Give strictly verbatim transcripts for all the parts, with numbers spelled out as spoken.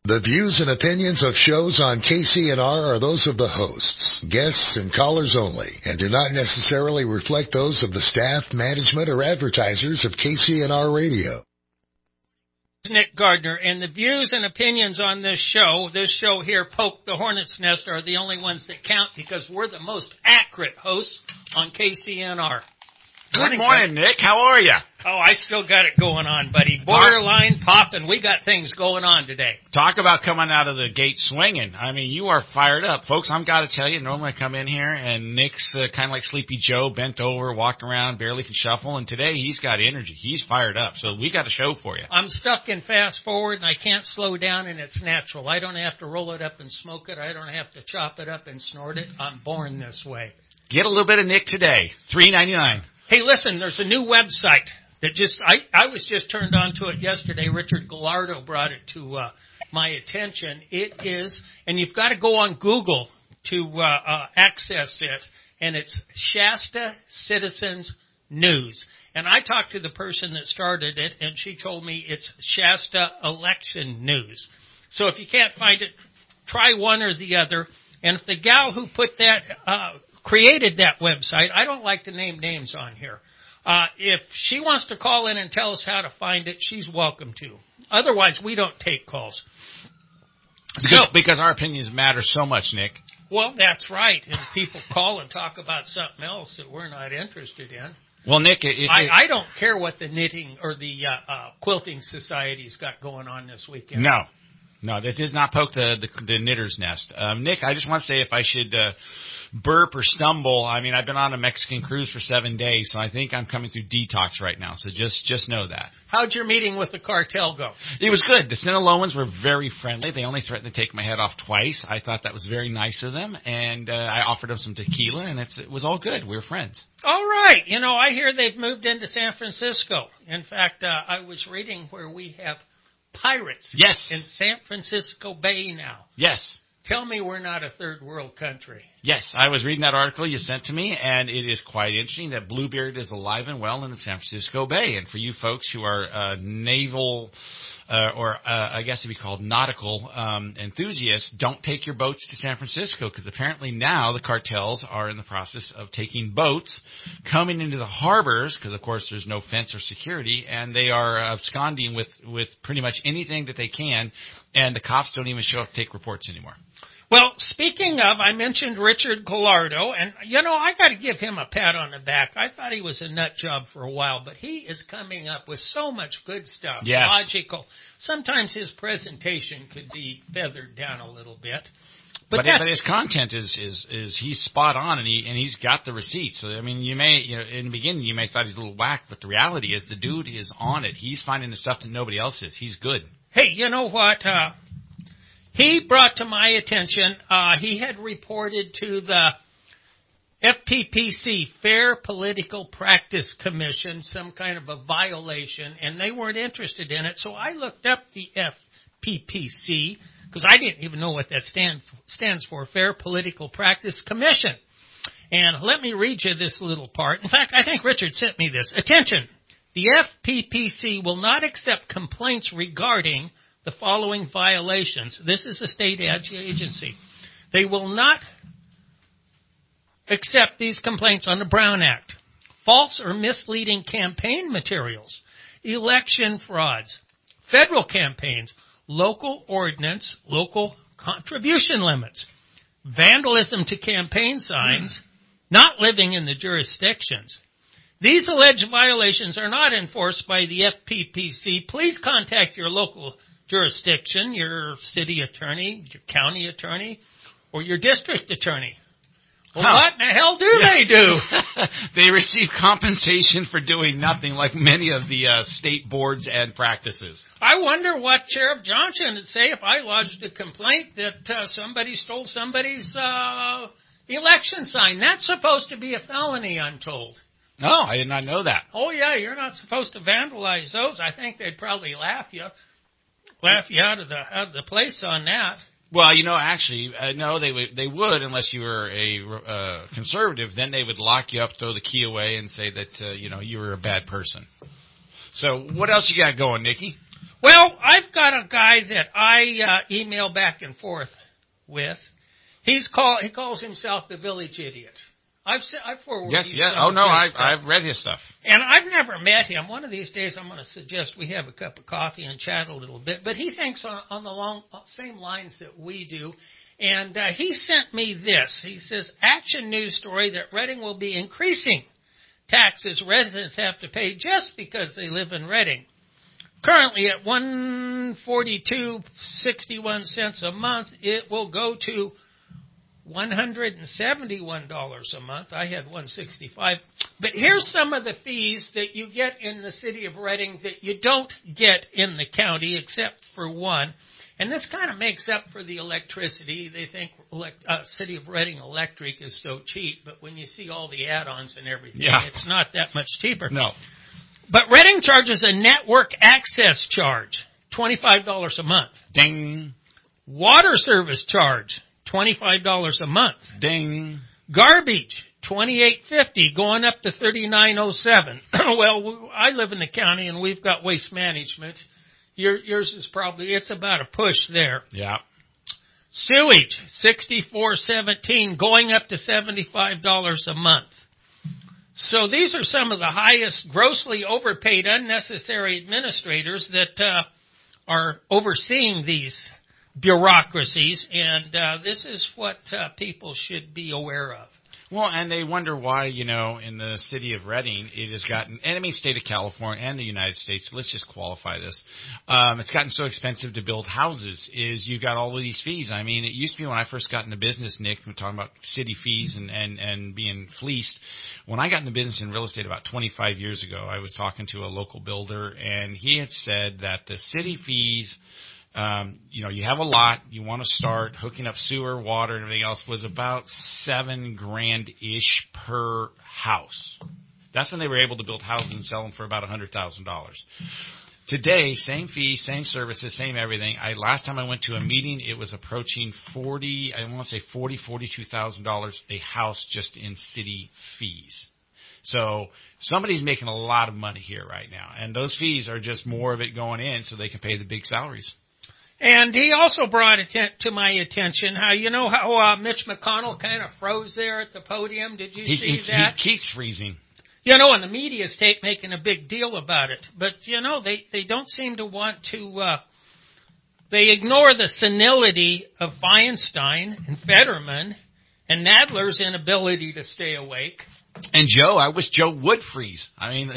The views and opinions of shows on K C N R are those of the hosts, guests, and callers only, and do not necessarily reflect those of the staff, management, or advertisers of K C N R Radio. Nick Gardner, and the views and opinions on this show, this show here, Poke the Hornet's Nest, are the only ones that count because we're the most accurate hosts on K C N R. Good morning, morning Nick. How are you? Oh, I still got it going on, buddy. Borderline popping. We got things going on today. Talk about coming out of the gate swinging. I mean, you are fired up. Folks, I've got to tell you, normally I come in here and Nick's uh, kind of like Sleepy Joe, bent over, walking around, barely can shuffle, and today he's got energy. He's fired up, so we got a show for you. I'm stuck in fast forward, and I can't slow down, and it's natural. I don't have to roll it up and smoke it. I don't have to chop it up and snort it. I'm born this way. Get a little bit of Nick today, three ninety-nine. Hey, listen, there's a new website that just, I, I was just turned on to it yesterday. Richard Gallardo brought it to uh, my attention. It is, and you've got to go on Google to uh, uh, access it, and it's Shasta Citizens News. And I talked to the person that started it, and she told me it's Shasta Election News. So if you can't find it, try one or the other. And if the gal who put that uh created that website, I don't like to name names on here. Uh, if she wants to call in and tell us how to find it, she's welcome to. Otherwise, we don't take calls. Because, so, because our opinions matter so much, Nick. Well, that's right. And people call and talk about something else that we're not interested in. Well, Nick, it, it, I, I don't care what the knitting or the uh, uh, quilting society's got going on this weekend. No. No, that does not poke the, the, the knitter's nest. Um, Nick, I just want to say if I should uh, burp or stumble, I mean, I've been on a Mexican cruise for seven days, so I think I'm coming through detox right now. So just just know that. How'd your meeting with the cartel go? It was good. The Sinaloans were very friendly. They only threatened to take my head off twice. I thought that was very nice of them, and uh, I offered them some tequila, and it's, it was all good. We were friends. All right. You know, I hear they've moved into San Francisco. In fact, uh, I was reading where we have pirates yes. in San Francisco Bay now. Yes. Tell me we're not a third world country. Yes, I was reading that article you sent to me, and it is quite interesting that Bluebeard is alive and well in the San Francisco Bay. And for you folks who are uh, naval uh, or uh, I guess to be called nautical um, enthusiasts, don't take your boats to San Francisco because apparently now the cartels are in the process of taking boats, coming into the harbors because, of course, there's no fence or security, and they are absconding with, with pretty much anything that they can, and the cops don't even show up to take reports anymore. Well, speaking of, I mentioned Richard Gallardo, and, you know, I got to give him a pat on the back. I thought he was a nut job for a while, but he is coming up with so much good stuff, yes. logical. Sometimes his presentation could be feathered down a little bit. But, but, but his content is, is, is he's spot on, and he and he's got the receipts. So, I mean, you may, you know, in the beginning you may have thought he's a little whack, but the reality is the dude is on it. He's finding the stuff that nobody else is. He's good. Hey, you know what? Uh, He brought to my attention, uh, he had reported to the F P P C, Fair Political Practice Commission, some kind of a violation, and they weren't interested in it. So I looked up the F P P C, because I didn't even know what that stand, stands for, Fair Political Practice Commission. And let me read you this little part. In fact, I think Richard sent me this. Attention, the F P P C will not accept complaints regarding the following violations. This is a state agency. They will not accept these complaints on the Brown Act. False or misleading campaign materials, election frauds, federal campaigns, local ordinance, local contribution limits, vandalism to campaign signs, not living in the jurisdictions. These alleged violations are not enforced by the F P P C. Please contact your local jurisdiction, your city attorney, your county attorney, or your district attorney. Well, huh. What in the hell do yeah. they do? They receive compensation for doing nothing, like many of the uh, state boards and practices. I wonder what Sheriff Johnson would say if I lodged a complaint that uh, somebody stole somebody's uh, election sign. That's supposed to be a felony, I'm told. Oh, I did not know that. Oh, yeah, you're not supposed to vandalize those. I think they'd probably laugh you. Laugh you out of the out of the place on that. Well, you know, actually, uh, no, they would they would unless you were a uh, conservative. Then they would lock you up, throw the key away, and say that uh, you know you were a bad person. So, what else you got going, Nikki? Well, I've got a guy that I uh, email back and forth with. He's call he calls himself the Village Idiot. I've I've forwarded Yes, you yes. some Oh of no, his I've stuff. I've read his stuff. And I've never met him. One of these days, I'm going to suggest we have a cup of coffee and chat a little bit. But he thinks on, on the long, same lines that we do. And uh, he sent me this. He says, Action News story that Reading will be increasing taxes residents have to pay just because they live in Reading. Currently at one forty-two sixty-one cents a month, it will go to one hundred seventy-one dollars a month. I had one sixty-five. But here's some of the fees that you get in the city of Reading that you don't get in the county except for one. And this kind of makes up for the electricity. They think elect, uh, City of Reading electric is so cheap, but when you see all the add-ons and everything, Yeah. it's not that much cheaper. No. But Reading charges a network access charge, twenty-five dollars a month. Ding. Water service charge, twenty-five dollars a month. Ding. Garbage, twenty-eight fifty, going up to thirty-nine oh seven. Well, we, I live in the county and we've got waste management. Your, yours is probably, it's about a push there. Yeah. Sewage, sixty-four seventeen, going up to seventy-five dollars a month. So these are some of the highest grossly overpaid unnecessary administrators that uh, are overseeing these bureaucracies, and uh, this is what uh, people should be aware of. Well, and they wonder why, you know, in the city of Reading, it has gotten, and I mean state of California and the United States, let's just qualify this, um, it's gotten so expensive to build houses, is you got all of these fees. I mean, it used to be when I first got into business, Nick, we're talking about city fees and, and, and being fleeced. When I got into business in real estate about twenty-five years ago, I was talking to a local builder, and he had said that the city fees, Um, you know, you have a lot, you want to start hooking up sewer, water, and everything else, was about seven grand-ish per house. That's when they were able to build houses and sell them for about a hundred thousand dollars. Today, same fee, same services, same everything. I last time I went to a meeting, it was approaching forty, I want to say forty, forty-two thousand dollars a house just in city fees. So somebody's making a lot of money here right now, and those fees are just more of it going in so they can pay the big salaries. And he also brought it to my attention how, you know, how uh, Mitch McConnell kind of froze there at the podium. Did you He, see he, that? he keeps freezing. You know, and the media's take making a big deal about it. But, you know, they, they don't seem to want to, uh, they ignore the senility of Feinstein and Fetterman and Nadler's inability to stay awake. And Joe, I wish Joe would freeze. I mean,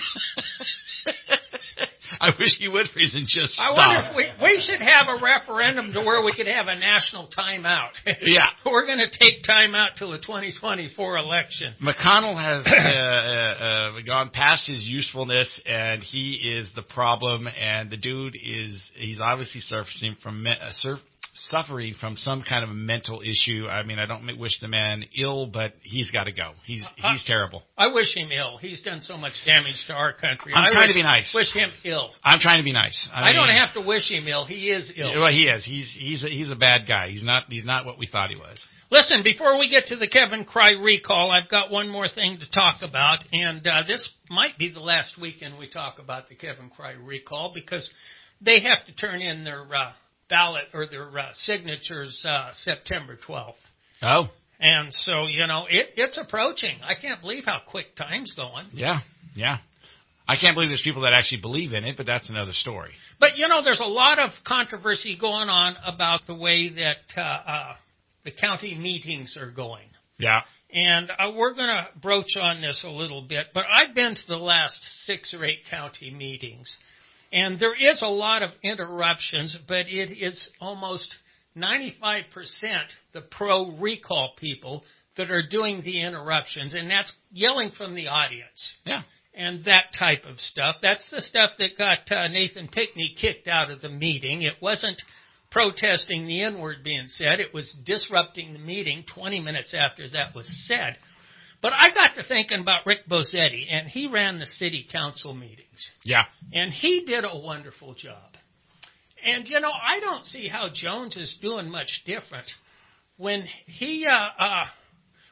I wish he would freeze and just stop. I wonder if we, we should have a referendum to where we could have a national timeout. Yeah. We're going to take time out till the twenty twenty-four election. McConnell has uh, uh, uh, gone past his usefulness, and he is the problem. And the dude is, he's obviously surfacing from, me, uh, surf, suffering from some kind of a mental issue. I mean, I don't wish the man ill, but he's got to go. He's he's terrible. I wish him ill. He's done so much damage to our country. I'm I trying wish, to be nice. Wish him ill. I'm trying to be nice. I, I mean, don't have to wish him ill. He is ill. Well, he is. He's he's a, he's a bad guy. He's not he's not what we thought he was. Listen, before we get to the Kevin Cry recall, I've got one more thing to talk about, and uh, this might be the last weekend we talk about the Kevin Cry recall because they have to turn in their uh, ballot or their uh, signatures uh, September twelfth. Oh. And so, you know, it, it's approaching. I can't believe how quick time's going. Yeah, yeah. I can't believe there's people that actually believe in it, but that's another story. But, you know, there's a lot of controversy going on about the way that uh, uh, the county meetings are going. Yeah. And uh, we're going to broach on this a little bit, but I've been to the last six or eight county meetings. And there is a lot of interruptions, but it is almost ninety-five percent the pro-recall people that are doing the interruptions, and that's yelling from the audience. Yeah. And that type of stuff. That's the stuff that got uh, Nathan Pickney kicked out of the meeting. It wasn't protesting the N-word being said. It was disrupting the meeting twenty minutes after that was said. But I got to thinking about Rick Bozzetti, and he ran the city council meetings. Yeah. And he did a wonderful job. And, you know, I don't see how Jones is doing much different. When he, uh, uh,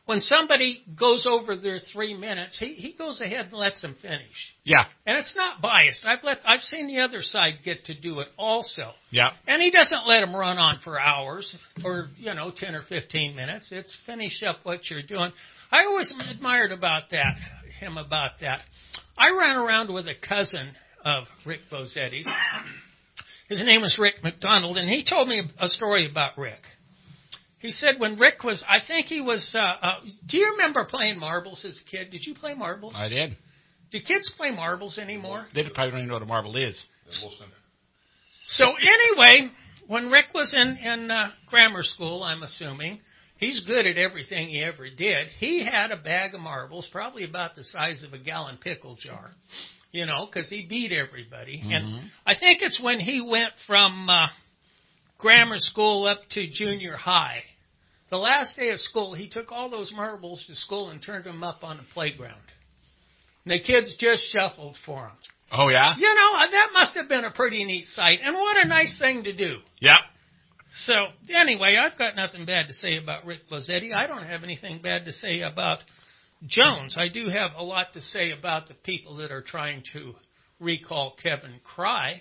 when somebody goes over their three minutes, he, he goes ahead and lets them finish. Yeah. And it's not biased. I've let I've seen the other side get to do it also. Yeah. And he doesn't let them run on for hours or, you know, ten or fifteen minutes. It's finish up what you're doing. I always admired about that, him about that. I ran around with a cousin of Rick Bozzetti's. His name was Rick McDonald, and he told me a story about Rick. He said when Rick was, I think he was, uh, uh, do you remember playing marbles as a kid? Did you play marbles? I did. Do kids play marbles anymore? They probably don't even know what a marble is. So anyway, when Rick was in, in uh, grammar school, I'm assuming, he's good at everything he ever did. He had a bag of marbles, probably about the size of a gallon pickle jar, you know, because he beat everybody. Mm-hmm. And I think it's when he went from uh, grammar school up to junior high. The last day of school, he took all those marbles to school and turned them up on the playground. And the kids just shuffled for him. Oh, yeah? You know, that must have been a pretty neat sight. And what a nice thing to do. Yep. So, anyway, I've got nothing bad to say about Rick Bozzetti. I don't have anything bad to say about Jones. I do have a lot to say about the people that are trying to recall Kevin Cry.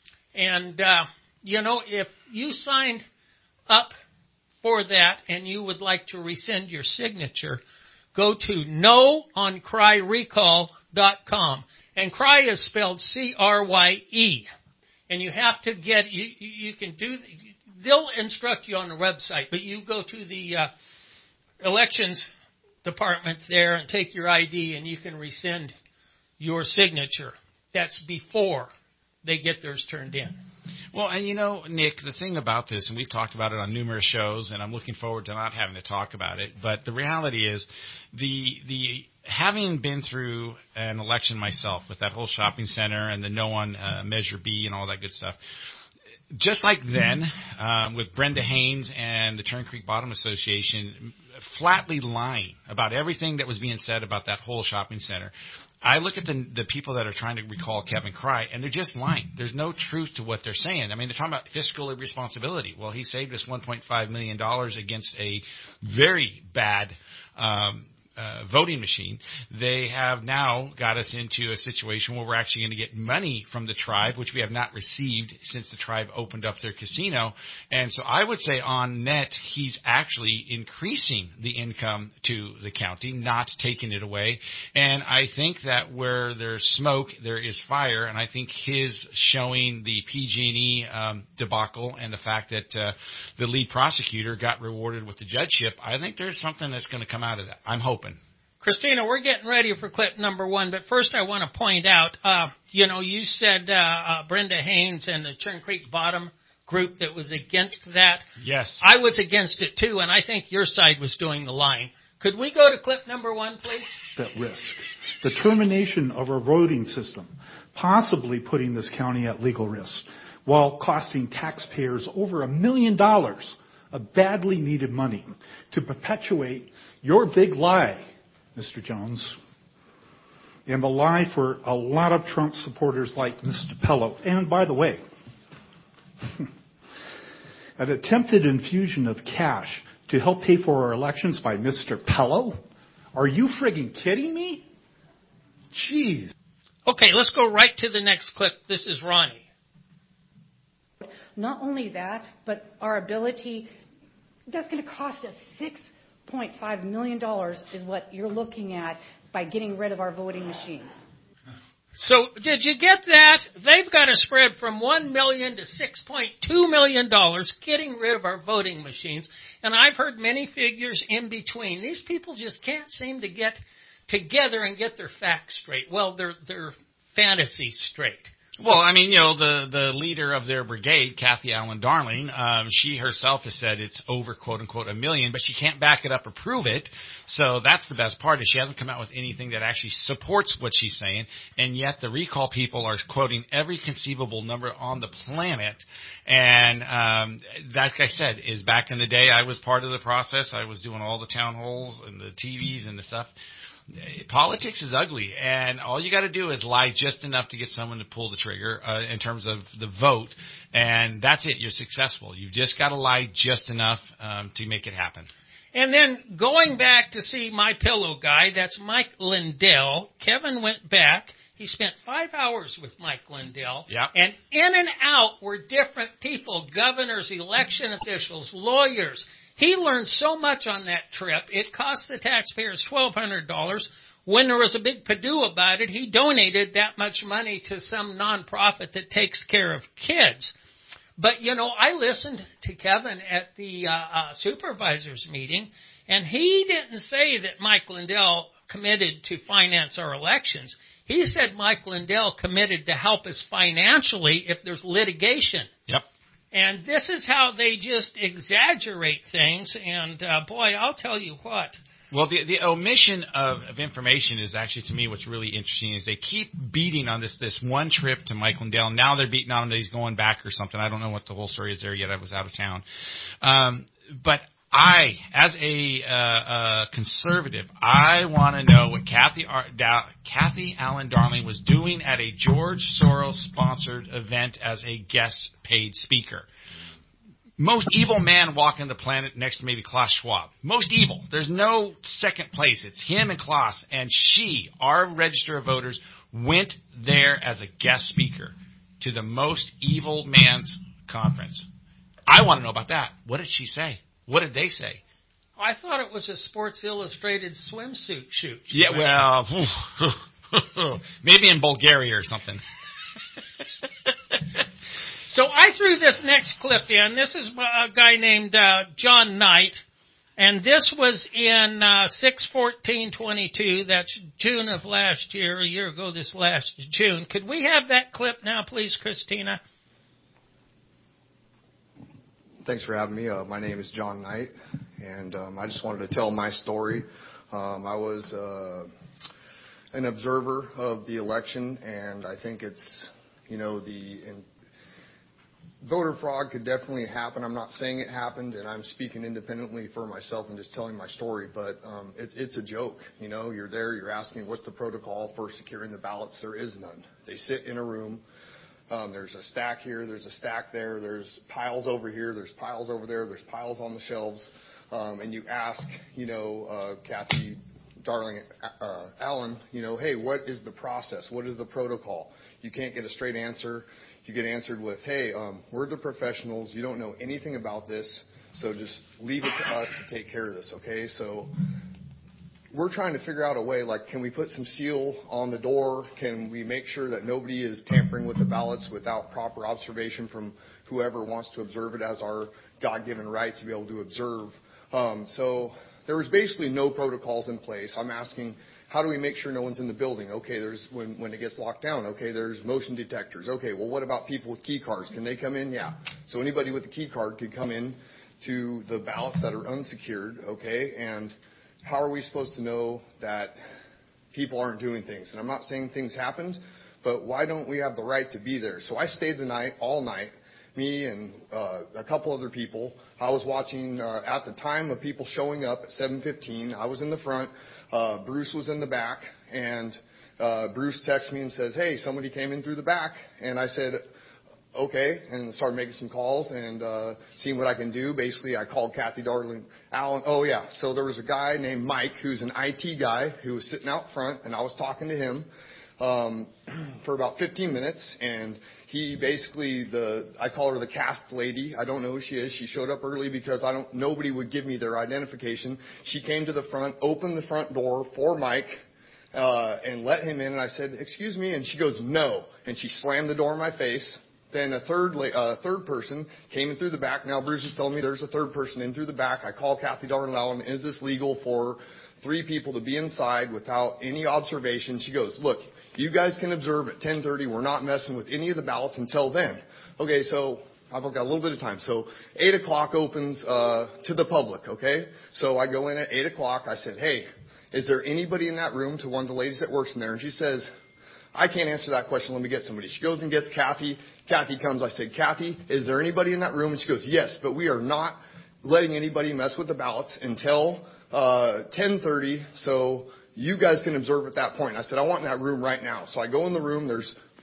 And, uh, you know, if you signed up for that and you would like to rescind your signature, go to no on cry recall dot com. And Cry is spelled C R Y E. And you have to get, you, you can do, they'll instruct you on the website, but you go to the uh, elections department there and take your I D and you can rescind your signature. That's before they get theirs turned in. Well, and you know, Nick, the thing about this, and we've talked about it on numerous shows, and I'm looking forward to not having to talk about it, but the reality is the the having been through an election myself with that whole shopping center and the no on uh, Measure B and all that good stuff, just like then um, with Brenda Haynes and the Turn Creek Bottom Association flatly lying about everything that was being said about that whole shopping center, I look at the the people that are trying to recall Kevin Cry, and they're just lying. There's no truth to what they're saying. I mean, they're talking about fiscal irresponsibility. Well, he saved us one point five million dollars against a very bad um Uh, voting machine. They have now got us into a situation where we're actually going to get money from the tribe, which we have not received since the tribe opened up their casino. And so I would say on net, he's actually increasing the income to the county, not taking it away. And I think that where there's smoke, there is fire. And I think his showing the P G and E um, debacle and the fact that uh, the lead prosecutor got rewarded with the judgeship, I think there's something that's going to come out of that. I'm hoping. Christina, we're getting ready for clip number one, but first I want to point out, uh, you know, you said uh, uh, Brenda Haynes and the Churn Creek Bottom group that was against that. Yes. I was against it, too, and I think your side was doing the lying. Could we go to clip number one, please? At risk. The termination of our voting system, possibly putting this county at legal risk, while costing taxpayers over a million dollars of badly needed money to perpetuate your big lie, Mister Jones, and the lie for a lot of Trump supporters like Mister Pello. And by the way, an attempted infusion of cash to help pay for our elections by Mister Pello? Are you friggin' kidding me? Jeez. Okay, let's go right to the next clip. This is Ronnie. Not only that, but our ability, that's going to cost us six point five million dollars is what you're looking at by getting rid of our voting machines. So did you get that? They've got a spread from one million dollars to six point two million dollars getting rid of our voting machines. And I've heard many figures in between. These people just can't seem to get together and get their facts straight. Well, their their fantasies straight. Well, I mean, you know, the, the leader of their brigade, Kathy Allen Darling, um, she herself has said it's over, quote, unquote, a million, but she can't back it up or prove it. So that's the best part, is she hasn't come out with anything that actually supports what she's saying, and yet the recall people are quoting every conceivable number on the planet. And um, like I said, is back in the day, I was part of the process. I was doing all the town halls and the T Vs and the stuff. Politics is ugly, and all you got to do is lie just enough to get someone to pull the trigger uh, in terms of the vote, and that's it. You're successful. You've just got to lie just enough um, to make it happen. And then going back to see My Pillow guy, that's Mike Lindell. Kevin went back. He spent five hours with Mike Lindell. Yep. And in and out were different people, governors, election officials, lawyers. He learned so much on that trip. It cost the taxpayers twelve hundred dollars. When there was a big to-do about it, he donated that much money to some nonprofit that takes care of kids. But, you know, I listened to Kevin at the uh, uh, supervisors meeting, and he didn't say that Mike Lindell committed to finance our elections. He said Mike Lindell committed to help us financially if there's litigation. Yep. And this is how they just exaggerate things. And, uh, boy, I'll tell you what. Well, the the omission of, of information is actually, to me, what's really interesting is they keep beating on this this one trip to Mike Lindell. Now they're beating on him that he's going back or something. I don't know what the whole story is there yet. I was out of town. Um, but I, as a uh, uh, conservative, I want to know what Kathy Ar- da- Kathy Allen Darling was doing at a George Soros-sponsored event as a guest paid speaker. Most evil man walking the planet next to maybe Klaus Schwab. Most evil. There's no second place. It's him and Klaus. And she, our register of voters, went there as a guest speaker to the most evil man's conference. I want to know about that. What did she say? What did they say? I thought it was a Sports Illustrated swimsuit shoot. Yeah, well, maybe in Bulgaria or something. So I threw this next clip in. This is a guy named uh, John Knight, and this was in uh, six fourteen twenty-two. That's June of last year, a year ago this last June. Could we have that clip now, please, Christina? Thanks for having me. Uh, my name is John Knight, and um, I just wanted to tell my story. Um, I was uh, an observer of the election, and I think it's, you know, the in, voter fraud could definitely happen. I'm not saying it happened, and I'm speaking independently for myself and just telling my story, but um, it, it's a joke. You know, you're there, you're asking what's the protocol for securing the ballots. There is none. They sit in a room. Um, there's a stack here, there's a stack there, there's piles over here, there's piles over there, there's piles on the shelves, um, and you ask, you know, uh, Kathy Darling uh, Allen, you know, hey, what is the process? What is the protocol? You can't get a straight answer. You get answered with, hey, um, we're the professionals. You don't know anything about this, so just leave it to us to take care of this, okay? So we're trying to figure out a way, like, can we put some seal on the door? Can we make sure that nobody is tampering with the ballots without proper observation from whoever wants to observe it as our God-given right to be able to observe? Um, so there was basically no protocols in place. I'm asking, how do we make sure no one's in the building? Okay, there's when, when it gets locked down, okay, there's motion detectors. Okay, well, what about people with key cards? Can they come in? Yeah. So anybody with a key card could come in to the ballots that are unsecured, okay, and how are we supposed to know that people aren't doing things? And I'm not saying things happened, but why don't we have the right to be there? So I stayed the night, all night, me and uh, a couple other people. I was watching uh, at the time of people showing up at seven fifteen. I was in the front. Uh, Bruce was in the back. And uh, Bruce texts me and says, hey, somebody came in through the back. And I said, okay, and started making some calls and uh, seeing what I can do. Basically, I called Kathy Darling Allen. Oh, yeah, so there was a guy named Mike who's an I T guy who was sitting out front, and I was talking to him um, for about fifteen minutes, and he basically, the I call her the cast lady. I don't know who she is. She showed up early because I don't. nobody would give me their identification. She came to the front, opened the front door for Mike, uh, and let him in, and I said, excuse me, and she goes, no, and she slammed the door in my face. Then a third uh, third person came in through the back. Now Bruce is telling me there's a third person in through the back. I call Kathy Darling Allen. Is this legal for three people to be inside without any observation? She goes, look, you guys can observe at ten thirty. We're not messing with any of the ballots until then. Okay, so I've got a little bit of time. So eight o'clock opens uh, to the public, okay? So I go in at eight o'clock. I said, hey, is there anybody in that room, to one of the ladies that works in there? And she says, I can't answer that question. Let me get somebody. She goes and gets Kathy. Kathy comes. I said, Kathy, is there anybody in that room? And she goes, yes, but we are not letting anybody mess with the ballots until uh, ten thirty. So you guys can observe at that point. I said, I want in that room right now. So I go in the room. There's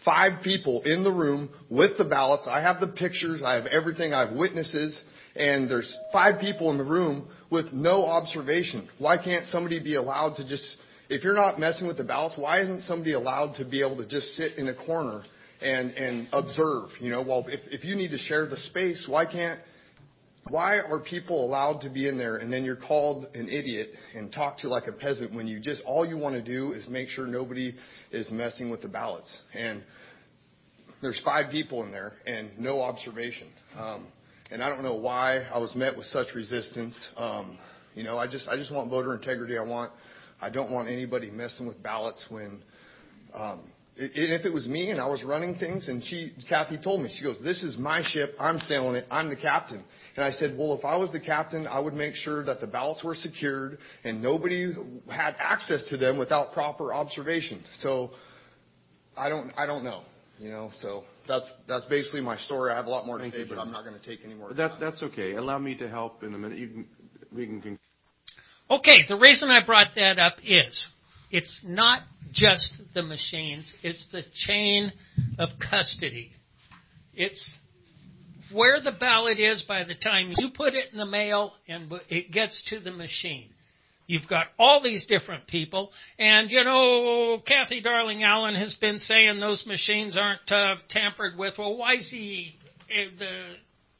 five people in the room with the ballots. I have the pictures. I have everything. I have witnesses. And there's five people in the room with no observation. Why can't somebody be allowed to just, if you're not messing with the ballots, why isn't somebody allowed to be able to just sit in a corner and, and observe? You know, well, if, if you need to share the space, why can't, why are people allowed to be in there and then you're called an idiot and talked to like a peasant when you just, all you want to do is make sure nobody is messing with the ballots? And there's five people in there and no observation. Um, and I don't know why I was met with such resistance. Um, you know, I just, I just want voter integrity. I want, I don't want anybody messing with ballots when, um, it, if it was me and I was running things and she, Kathy told me, she goes, this is my ship. I'm sailing it. I'm the captain. And I said, well, if I was the captain, I would make sure that the ballots were secured and nobody had access to them without proper observation. So I don't, I don't know, you know, so that's, that's basically my story. I have a lot more to Thank say, you, but Jim. I'm not going to take any more That, time. that's okay. Allow me to help in a minute. You can, we can. Con- Okay, the reason I brought that up is it's not just the machines, it's the chain of custody. It's where the ballot is by the time you put it in the mail and it gets to the machine. You've got all these different people. And, you know, Kathy Darling Allen has been saying those machines aren't uh, tampered with. Well, why is he uh, the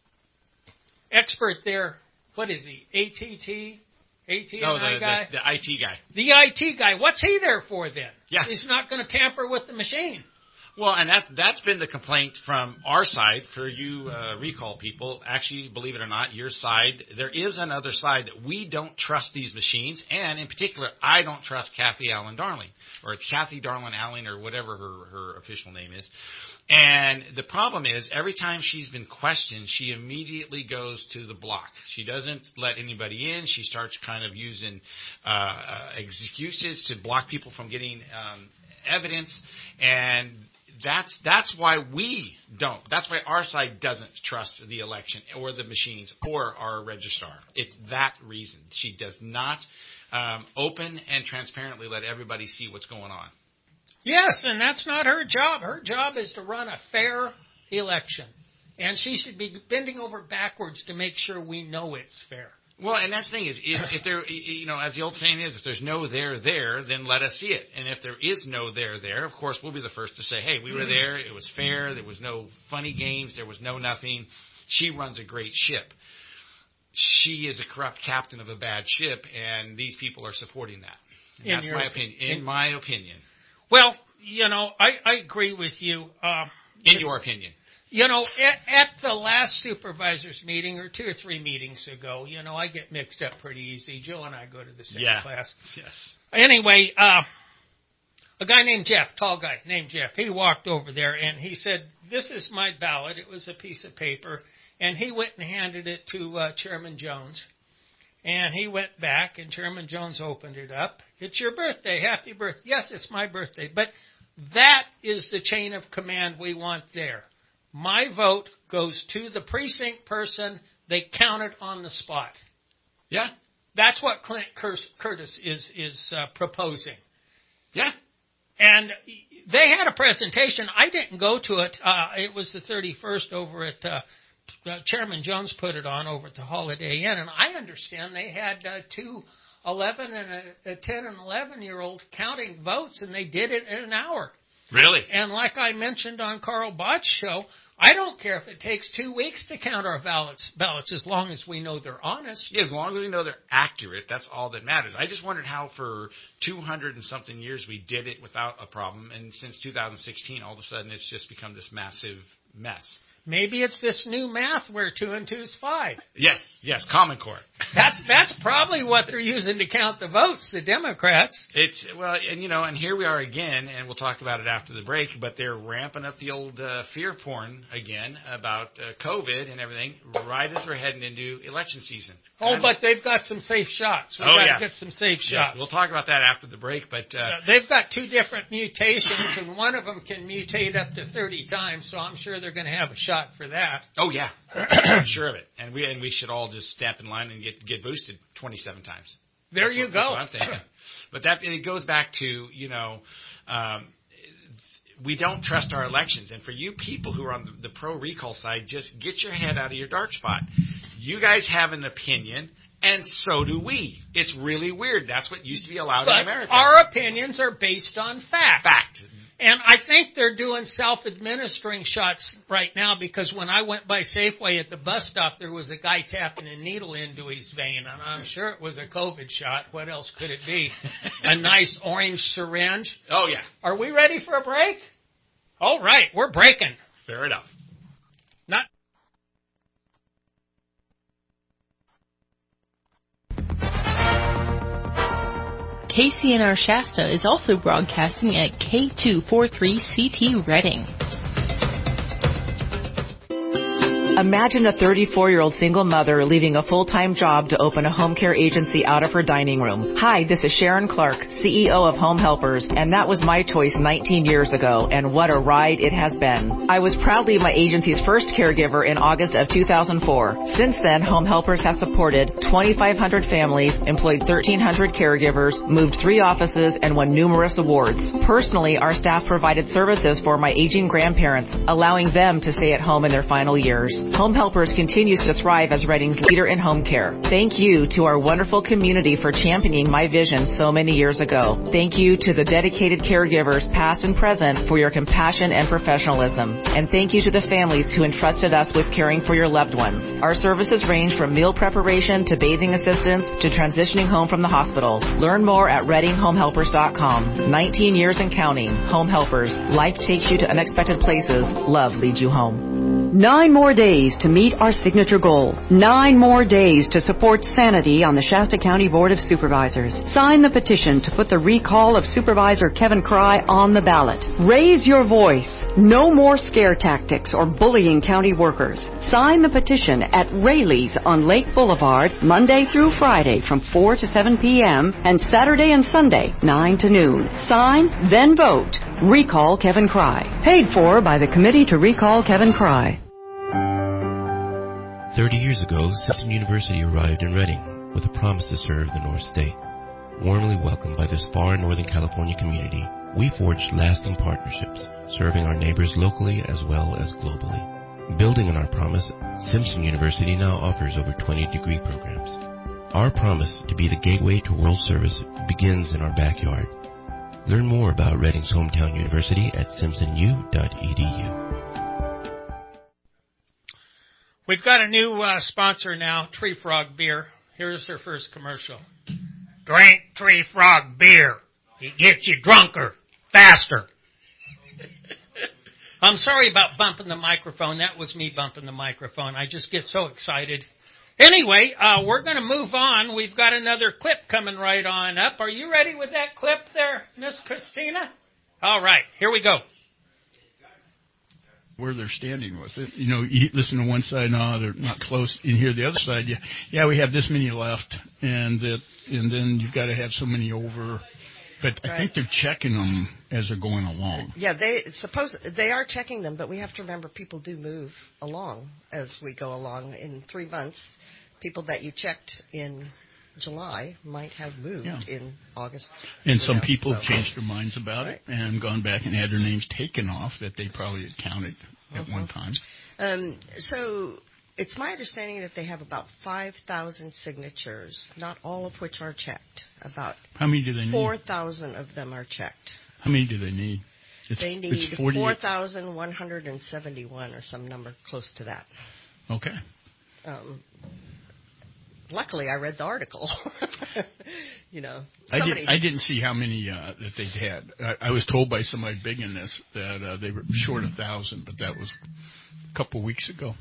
expert there? What is he, A T T? A T and No, I the, guy? the, the I T guy. The I T guy. What's he there for then? Yeah. He's not going to tamper with the machine. Well, and that, that's been the complaint from our side for you uh, recall people. Actually, believe it or not, your side, there is another side that we don't trust these machines, and in particular, I don't trust Kathy Allen Darling, or Kathy Darling Allen, or whatever her, her official name is. And the problem is, every time she's been questioned, she immediately goes to the block. She doesn't let anybody in. She starts kind of using uh, uh, excuses to block people from getting um, evidence, and That's that's why we don't. That's why our side doesn't trust the election or the machines or our registrar. It's that reason. She does not um, open and transparently let everybody see what's going on. Yes, and that's not her job. Her job is to run a fair election. And she should be bending over backwards to make sure we know it's fair. Well, and that's the thing is, if, if there, you know, as the old saying is, if there's no there there, then let us see it. And if there is no there there, of course, we'll be the first to say, hey, we were there, it was fair, there was no funny games, there was no nothing. She runs a great ship. She is a corrupt captain of a bad ship, and these people are supporting that. And that's my opinion. In, in my opinion. Well, you know, I, I agree with you. Uh, in your opinion. You know, at, at the last supervisors meeting, or two or three meetings ago, you know, I get mixed up pretty easy. Jill and I go to the same yeah. class. Yes. Anyway, uh, a guy named Jeff, tall guy named Jeff, he walked over there and he said, this is my ballot. It was a piece of paper. And he went and handed it to uh, Chairman Jones. And he went back and Chairman Jones opened it up. It's your birthday. Happy birthday. Yes, it's my birthday. But that is the chain of command we want there. My vote goes to the precinct person. They count it on the spot. Yeah. That's what Clint Curtis is is uh, proposing. Yeah. And they had a presentation. I didn't go to it. Uh, it was the thirty-first over at uh, uh, Chairman Jones put it on over at the Holiday Inn. And I understand they had uh, two eleven and a, a ten and eleven year old counting votes, and they did it in an hour. Really? And like I mentioned on Carl Bott's show, I don't care if it takes two weeks to count our ballots, ballots as long as we know they're honest. Yeah, as long as we know they're accurate, that's all that matters. I just wondered how for two hundred and something years we did it without a problem, and since two thousand sixteen, all of a sudden it's just become this massive mess. Maybe it's this new math where two and two is five. Yes, yes, Common Core. That's that's probably what they're using to count the votes, the Democrats. It's well, and you know, and here we are again, and we'll talk about it after the break. But they're ramping up the old uh, fear porn again about uh, COVID and everything, right as we're heading into election season. Oh, I'm, but they've got some safe shots. We've oh, got yes. to get some safe yes, shots. we'll talk about that after the break. But uh, uh, they've got two different mutations, and one of them can mutate up to thirty times. So I'm sure they're going to have a shot for that. oh yeah, I'm sure of it. And we and we should all just stamp in line and get get boosted twenty-seven times. There That's you what, go. That's what I'm thinking. But that it goes back to, you know, um, we don't trust our elections. And for you people who are on the, the pro-recall side, just get your head out of your dark spot. You guys have an opinion, and so do we. It's really weird. That's what used to be allowed but in America. Our opinions are based on fact. Fact. And I think they're doing self-administering shots right now, because when I went by Safeway at the bus stop, there was a guy tapping a needle into his vein, and I'm sure it was a COVID shot. What else could it be? A nice orange syringe. Oh, yeah. Are we ready for a break? All right, we're breaking. Fair enough. Not. K C N R Shasta is also broadcasting at K two forty-three C T Reading. Imagine a thirty-four-year-old single mother leaving a full-time job to open a home care agency out of her dining room. Hi, this is Sharon Clark, C E O of Home Helpers, and that was my choice nineteen years ago, and what a ride it has been. I was proudly my agency's first caregiver in August of two thousand four. Since then, Home Helpers has supported twenty-five hundred families, employed thirteen hundred caregivers, moved three offices, and won numerous awards. Personally, our staff provided services for my aging grandparents, allowing them to stay at home in their final years. Home Helpers continues to thrive as Reading's leader in home care. Thank you to our wonderful community for championing my vision so many years ago. Thank you to the dedicated caregivers, past and present, for your compassion and professionalism. And thank you to the families who entrusted us with caring for your loved ones. Our services range from meal preparation to bathing assistance to transitioning home from the hospital. Learn more at reading home helpers dot com. nineteen years and counting. Home Helpers. Life takes you to unexpected places. Love leads you home. Nine more days to meet our signature goal. Nine more days to support sanity on the Shasta County Board of Supervisors. Sign the petition to put the recall of Supervisor Kevin Cry on the ballot. Raise your voice. No more scare tactics or bullying county workers. Sign the petition at Rayleigh's on Lake Boulevard, Monday through Friday from four to seven p.m. and Saturday and Sunday, nine to noon. Sign, then vote. Recall Kevin Cry. Paid for by the Committee to Recall Kevin Cry. Thirty years ago, Simpson University arrived in Reading with a promise to serve the North State. Warmly welcomed by this far Northern California community, we forged lasting partnerships, serving our neighbors locally as well as globally. Building on our promise, Simpson University now offers over twenty degree programs. Our promise to be the gateway to world service begins in our backyard. Learn more about Reading's hometown university at simpson u dot e d u. We've got a new uh, sponsor now, Tree Frog Beer. Here's their first commercial. Drink Tree Frog Beer. It gets you drunker, faster. I'm sorry about bumping the microphone. That was me bumping the microphone. I just get so excited. Anyway, uh, we're going to move on. We've got another clip coming right on up. Are you ready with that clip there, Miss Christina? All right, here we go. Where they're standing with it. You know, you listen to one side, no, they're not close. And hear the other side, yeah, yeah, we have this many left, and that, and then you've got to have so many over. But I right. think they're checking them as they're going along. Yeah, they suppose they are checking them, but we have to remember people do move along as we go along. In three months, people that you checked in July might have moved yeah. in August. And some know, people so. have changed their minds about right. it and gone back and had their names taken off that they probably had counted at uh-huh. one time. Um, so it's my understanding that they have about five thousand signatures, not all of which are checked. About How many do they need? four thousand of them are checked. How many do they need? It's, they need four thousand one hundred seventy-one or some number close to that. Okay. Um, luckily, I read the article. you know, I didn't. I didn't see how many uh, that they'd had. I, I was told by somebody big in this that uh, they were short a thousand, but that was a couple of weeks ago.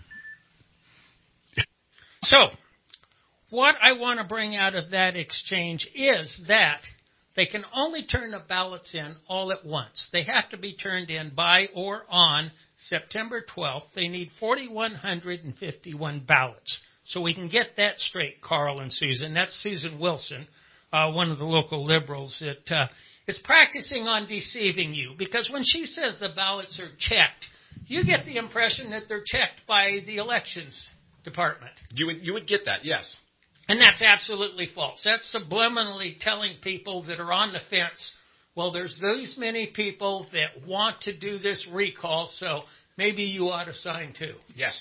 So, what I want to bring out of that exchange is that they can only turn the ballots in all at once. They have to be turned in by or on September twelfth. They need four thousand one hundred fifty-one ballots. So we can get that straight, Carl and Susan. That's Susan Wilson, uh, one of the local liberals that uh, is practicing on deceiving you. Because when she says the ballots are checked, you get the impression that they're checked by the elections department. You would, you would get that, yes. And that's absolutely false. That's subliminally telling people that are on the fence well, there's those many people that want to do this recall, so maybe you ought to sign too. Yes.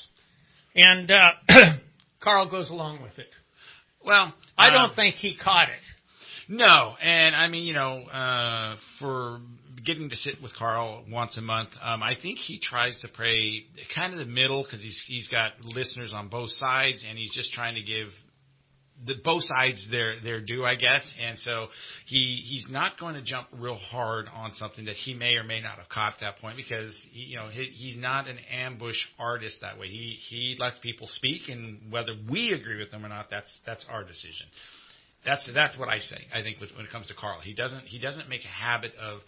And uh, Carl goes along with it. Well, I don't um, think he caught it. No, and I mean, you know, uh, for getting to sit with Carl once a month, um, I think he tries to play kind of the middle because he's he's got listeners on both sides, and he's just trying to give the both sides their their due, I guess. And so he he's not going to jump real hard on something that he may or may not have caught at that point because he, you know he, he's not an ambush artist that way. He he lets people speak, and whether we agree with them or not, that's that's our decision. That's that's what I say. I think when it comes to Carl, he doesn't he doesn't make a habit of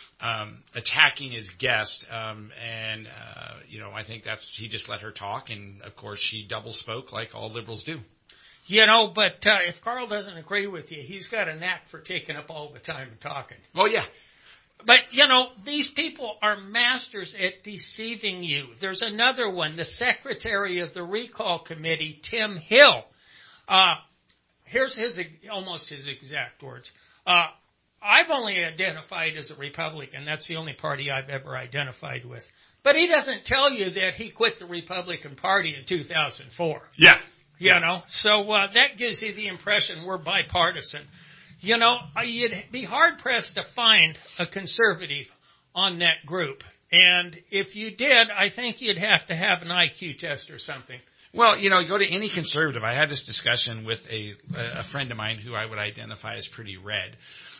um, attacking his guest, um, and uh, you know I think that's he just let her talk, and of course she double spoke like all liberals do. You know, but uh, if Carl doesn't agree with you, he's got a knack for taking up all the time and talking. Oh yeah. But, you know, these people are masters at deceiving you. There's another one, the secretary of the recall committee, Tim Hill. Uh, here's his almost his exact words. Uh, I've only identified as a Republican. That's the only party I've ever identified with. But he doesn't tell you that he quit the Republican Party in two thousand four. Yeah. You yeah. know, so uh, that gives you the impression we're bipartisan. You know, you'd be hard-pressed to find a conservative on that group. And if you did, I think you'd have to have an I Q test or something. Well, you know, go to any conservative. I had this discussion with a a friend of mine who I would identify as pretty red.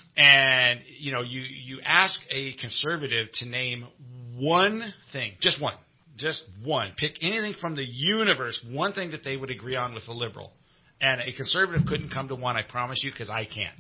And, you know, you, you ask a conservative to name one thing, just one, just one. Pick anything from the universe, one thing that they would agree on with a liberal. And a conservative couldn't come to one, I promise you, because I can't.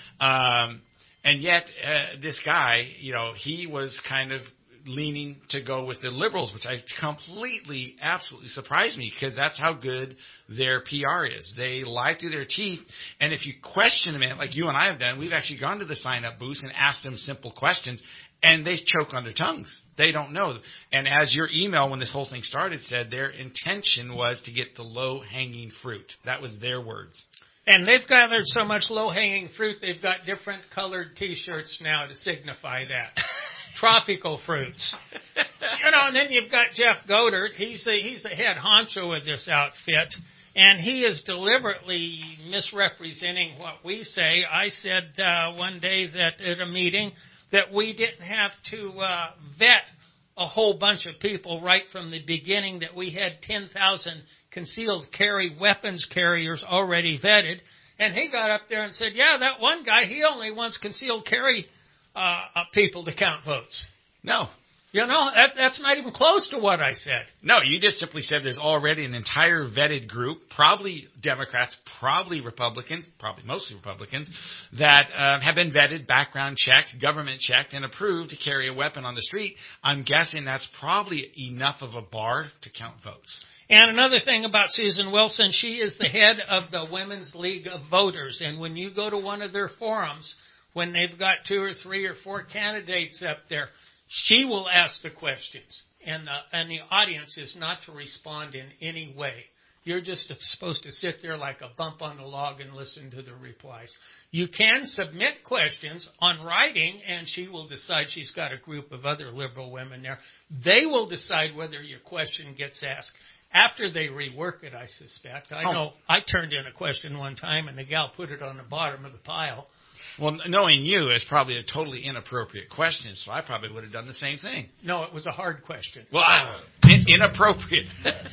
Um, and yet, uh, this guy, you know, he was kind of leaning to go with the liberals, which I completely, absolutely surprised me because that's how good their P R is. They lie through their teeth, and if you question them, like you and I have done, we've actually gone to the sign-up booths and asked them simple questions, and they choke on their tongues. They don't know. And as your email, when this whole thing started, said their intention was to get the low-hanging fruit. That was their words. And they've gathered so much low-hanging fruit, they've got different colored T-shirts now to signify that. Tropical fruits. You know, and then you've got Jeff Godert. He's the, he's the head honcho of this outfit, and he is deliberately misrepresenting what we say. I said uh, one day that at a meeting that we didn't have to uh, vet a whole bunch of people right from the beginning, that we had ten thousand concealed carry weapons carriers already vetted. And he got up there and said, yeah, that one guy, he only wants concealed carry Uh, uh, people to count votes. No. You know, that's, that's not even close to what I said. No, you just simply said there's already an entire vetted group, probably Democrats, probably Republicans, probably mostly Republicans, that uh, have been vetted, background checked, government checked, and approved to carry a weapon on the street. I'm guessing that's probably enough of a bar to count votes. And another thing about Susan Wilson, she is the head of the Women's League of Voters. And when you go to one of their forums, when they've got two or three or four candidates up there, she will ask the questions. And the, and the audience is not to respond in any way. You're just supposed to sit there like a bump on the log and listen to the replies. You can submit questions on writing, and she will decide. She's got a group of other liberal women there. They will decide whether your question gets asked. After they rework it, I suspect. I know I turned in a question one time, and the gal put it on the bottom of the pile. Well, knowing you, it's probably a totally inappropriate question, so I probably would have done the same thing. No, it was a hard question. Well, I, in, inappropriate.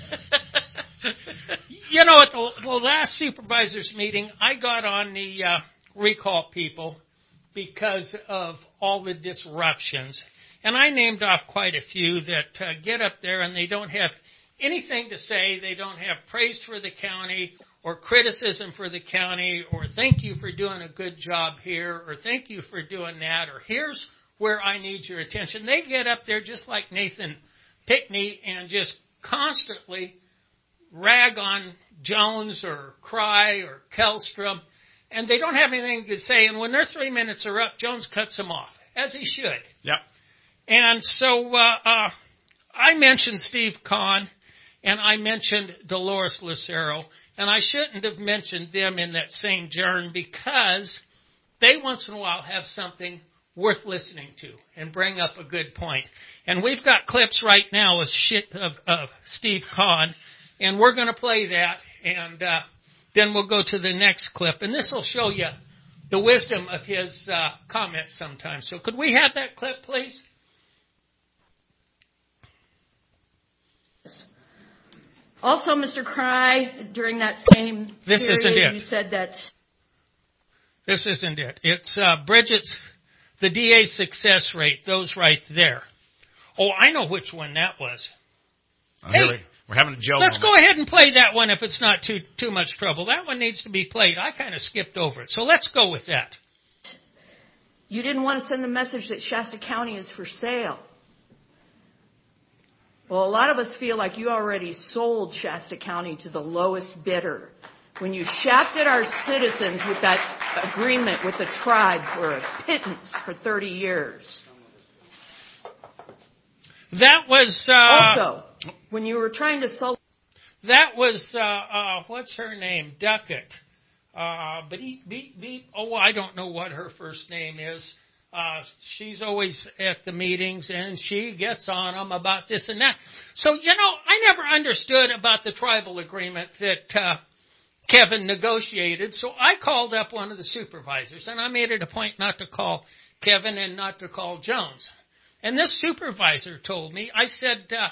You know, at the, the last supervisors meeting, I got on the uh, recall people because of all the disruptions. And I named off quite a few that uh, get up there and they don't have anything to say. They don't have praise for the county or criticism for the county, or thank you for doing a good job here, or thank you for doing that, or here's where I need your attention. They get up there just like Nathan Pickney and just constantly rag on Jones or Cry or Kellstrom, and they don't have anything to say. And when their three minutes are up, Jones cuts them off, as he should. Yep. And so uh, uh, I mentioned Steve Kahn, and I mentioned Dolores Lucero, and I shouldn't have mentioned them in that same germ because they once in a while have something worth listening to and bring up a good point. And we've got clips right now of, shit of, of Steve Kahn, and we're going to play that, and uh, then we'll go to the next clip. And this will show you the wisdom of his uh, comments sometimes. So could we have that clip, please? Also, Mister Cry, during that same this period, isn't it. you said that... This isn't it. It's uh, Bridget's, the D A success rate, those right there. Oh, I know which one that was. Oh, hey, we, we're having a Joe let's moment. go ahead and play that one if it's not too too much trouble. That one needs to be played. I kind of skipped over it. So let's go with that. You didn't want to send the message that Shasta County is for sale. Well, a lot of us feel like you already sold Shasta County to the lowest bidder when you shafted our citizens with that agreement with the tribe for a pittance for thirty years. That was... Uh, also, when you were trying to sell... That was, uh, uh, what's her name? Duckett. Uh, beep, beep, beep. Oh, I don't know what her first name is. Uh, she's always at the meetings, and she gets on them about this and that. So, you know, I never understood about the tribal agreement that uh, Kevin negotiated. So I called up one of the supervisors, and I made it a point not to call Kevin and not to call Jones. And this supervisor told me, I said, uh,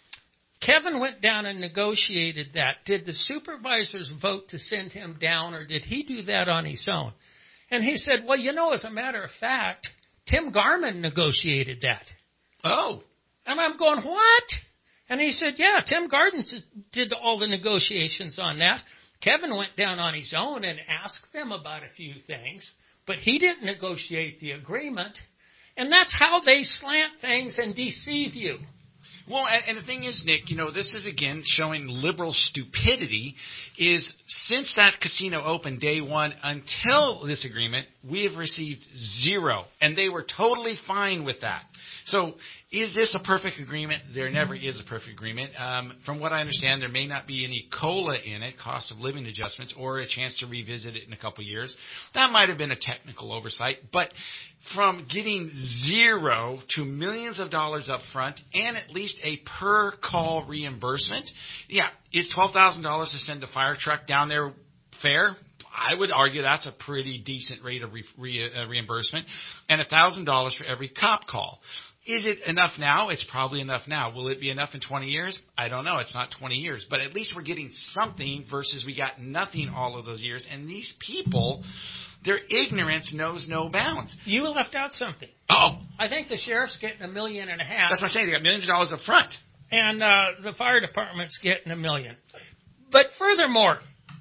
Kevin went down and negotiated that. Did the supervisors vote to send him down, or did he do that on his own? And he said, well, you know, as a matter of fact, Tim Garman negotiated that. Oh. And I'm going, what? And he said, yeah, Tim Garman did all the negotiations on that. Kevin went down on his own and asked them about a few things, but he didn't negotiate the agreement. And that's how they slant things and deceive you. Well, and, and the thing is, Nick, you know, this is, again, showing liberal stupidity, is since that casino opened day one until this agreement, we have received zero. And they were totally fine with that. So is this a perfect agreement? There never is a perfect agreement. Um, from what I understand, there may not be any COLA in it, cost of living adjustments, or a chance to revisit it in a couple of years. That might have been a technical oversight. But from getting zero to millions of dollars up front and at least a per-call reimbursement, yeah, is twelve thousand dollars to send a fire truck down there fair? I would argue that's a pretty decent rate of re- re- uh, reimbursement, and one thousand dollars for every cop call. Is it enough now? It's probably enough now. Will it be enough in twenty years? I don't know. It's not twenty years. But at least we're getting something versus we got nothing all of those years. And these people, their ignorance knows no bounds. You left out something. Oh. I think the sheriff's getting a million and a half. That's what I'm saying. They got millions of dollars up front. And uh, the fire department's getting a million. But furthermore,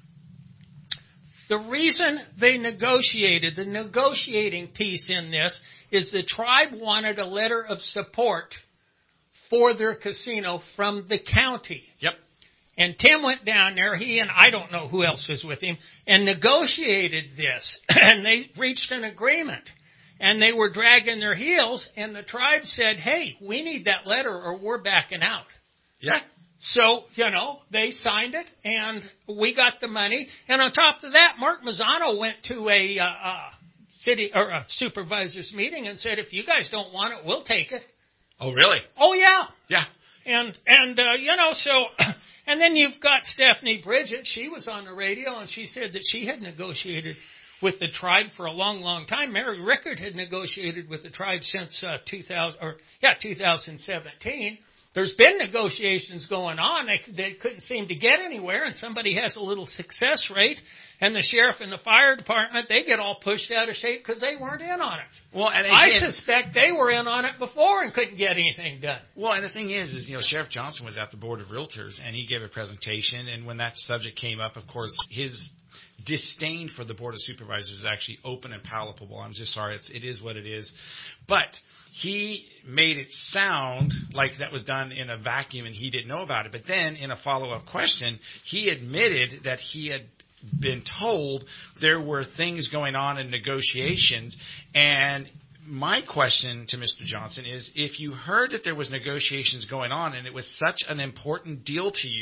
the reason they negotiated, the negotiating piece in this, is the tribe wanted a letter of support for their casino from the county. Yep. And Tim went down there, he and I don't know who else was with him, and negotiated this. And they reached an agreement. And they were dragging their heels, and the tribe said, hey, we need that letter or we're backing out. Yeah. So, you know, they signed it, and we got the money. And on top of that, Mark Mazzano went to a uh, uh, city or a supervisors meeting and said, if you guys don't want it, we'll take it. Oh, really? Oh, yeah. Yeah. And, and uh, you know, so, and then you've got Stephanie Bridget. She was on the radio, and she said that she had negotiated with the tribe for a long, long time. Mary Rickard had negotiated with the tribe since uh, two thousand, or yeah, two thousand seventeen. There's been negotiations going on. They, they couldn't seem to get anywhere, and somebody has a little success rate, and the sheriff and the fire department, they get all pushed out of shape because they weren't in on it. Well, and again, I suspect they were in on it before and couldn't get anything done. Well, and the thing is, is, you know, Sheriff Johnson was at the Board of Realtors, and he gave a presentation, and when that subject came up, of course, his disdain for the Board of Supervisors is actually open and palpable. I'm just sorry. It's, it is what it is. But he made it sound like that was done in a vacuum and he didn't know about it. But then in a follow-up question, he admitted that he had been told there were things going on in negotiations. And my question to Mister Johnson is, if you heard that there was negotiations going on and it was such an important deal to you,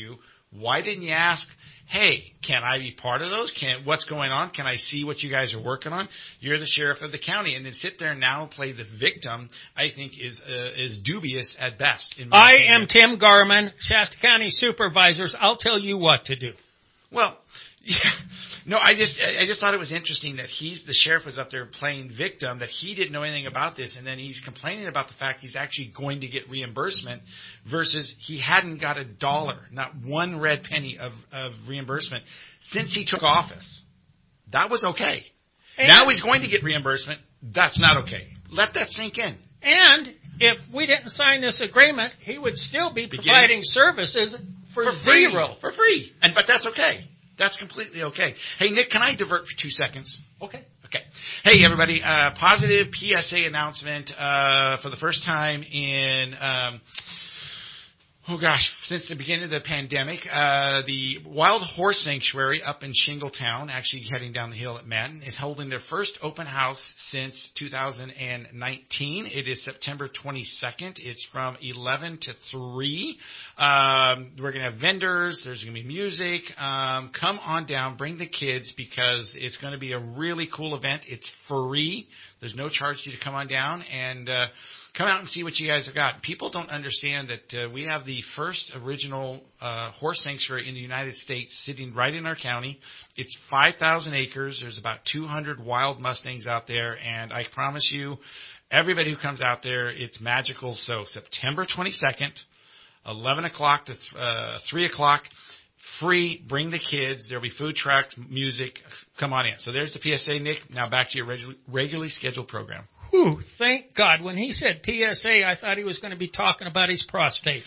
Why didn't you ask, hey, can I be part of those? Can what's going on? Can I see what you guys are working on? You're the sheriff of the county, and then sit there now and play the victim, I think is uh, is dubious at best. In my I opinion. am Tim Garman, Shasta County Supervisors. I'll tell you what to do. Well, yeah. No, I just I just thought it was interesting that he's the sheriff was up there playing victim, that he didn't know anything about this, and then he's complaining about the fact he's actually going to get reimbursement versus he hadn't got a dollar, not one red penny of, of reimbursement since he took office. That was okay. And now he's going to get reimbursement. That's not okay. Let that sink in. And if we didn't sign this agreement, he would still be Beginning. providing services for, for free, zero. For free. And but that's okay. That's completely okay. Hey, Nick, can I divert for two seconds? Okay. Okay. Hey, everybody. Uh, positive P S A announcement uh, for the first time in, um, oh, gosh, since the beginning of the pandemic. Uh, the Wild Horse Sanctuary up in Shingletown, actually heading down the hill at Madden, is holding their first open house since two thousand nineteen. It is September twenty-second. It's from eleven to three. Um, we're going to have vendors. There's going to be music. Um, come on down. Bring the kids because it's going to be a really cool event. It's free. There's no charge to you to come on down and uh, come out and see what you guys have got. People don't understand that uh, we have the first original uh, horse sanctuary in the United States sitting right in our county. It's five thousand acres. There's about two hundred wild Mustangs out there, and I promise you, everybody who comes out there, it's magical. So September twenty-second, eleven o'clock to uh, three o'clock, free. Bring the kids. There'll be food trucks, music. Come on in. So there's the P S A, Nick. Now back to your regu- regularly scheduled program. Whew, thank God. When he said P S A, I thought he was going to be talking about his prostate.